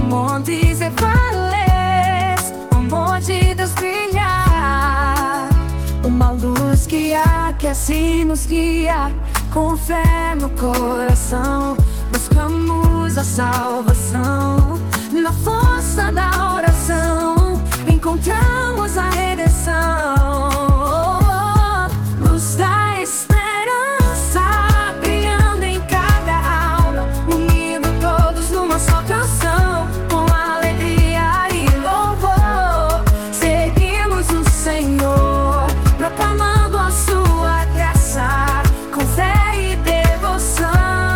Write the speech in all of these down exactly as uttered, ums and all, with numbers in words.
montes e vales, o amor de Deus brilha. Uma luz que aquece e nos guia, com fé no coração buscamos a salvação. Na força da oração encontramos a redenção. Luz da esperança brilhando em cada alma, unindo todos numa só canção. Com alegria e louvor seguimos o Senhor, proclamando a sua graça com fé e devoção.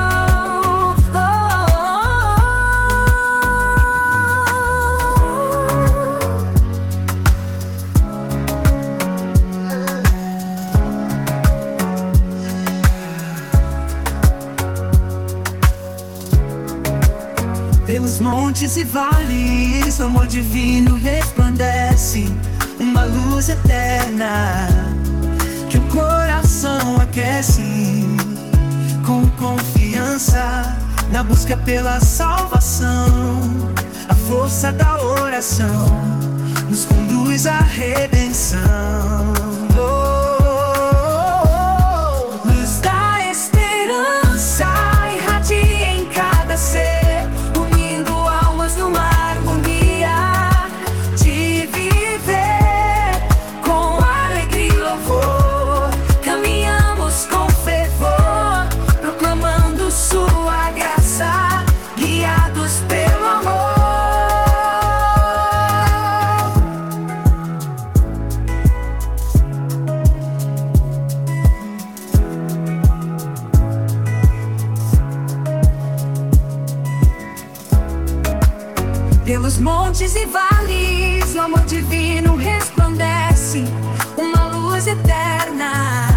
Pelos montes e vales, o amor divino resplandece, uma luz eterna que o coração aquece. Com confiança na busca pela salvação, a força da oração nos conduz à redenção. Oh, oh, oh. Luz da esperança irradia em cada ser, unindo almas numa harmonia de viver. Com alegria e louvor caminhamos com fervor, proclamando sua graça, guiados pelo amor. Pelos montes e vales, o amor divino resplandece, uma luz eterna